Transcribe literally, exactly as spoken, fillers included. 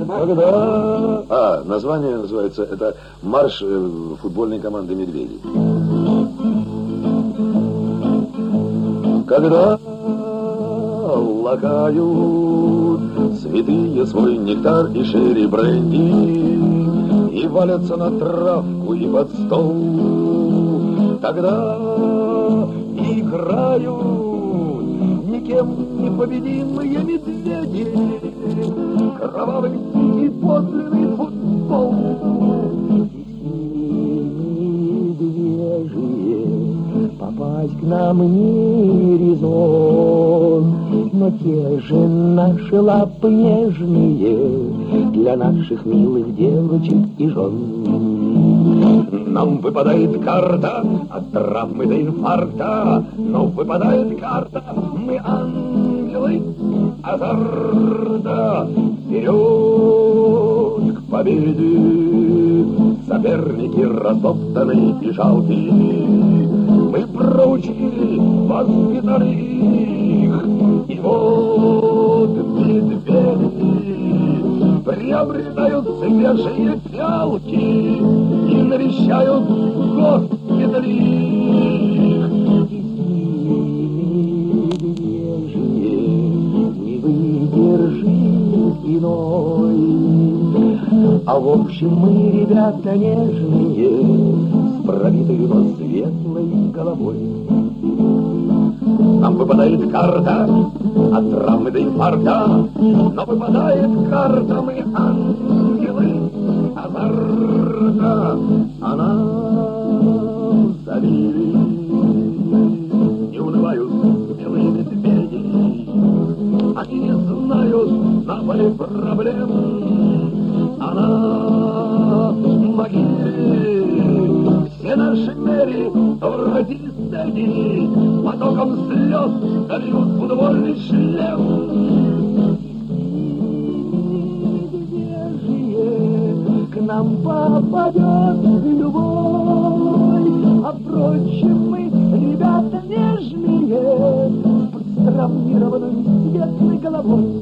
Когда... А, название называется, это марш э, футбольной команды «Медведей». Когда лакают святые свой нектар и шерри бренди и валятся на травку и под стол, тогда играют никем не победимые медведи, кровавый и подлинный футбол. Медвежьи, попасть к нам не резон, но те же наши лапы нежные для наших милых девочек и жен. Нам выпадает карта от травмы до инфаркта, но выпадает карта, мы ангелы азарта. Вперед к победе, соперники растоптанные и жалкие, мы проучили, воспитали их, и вот медведи приобретают свежие пялки и навещают госпитали. Медвежьи, не выдержи иной, а в общем мы, ребята нежные, с пробитой, но светлой головой. Нам выпадает карта от травмы до инфаркта, но выпадает карта, мы ангелы азарта, а нам забили. Не унывают белые медведи, они не знают на поле проблем, а на могиле все наши мэри родились среди, потоком слез дольют футбольный шлем. Медвежье, к нам попадет любовь, а впрочем мы, ребята нежные, с травмированной светлой головой.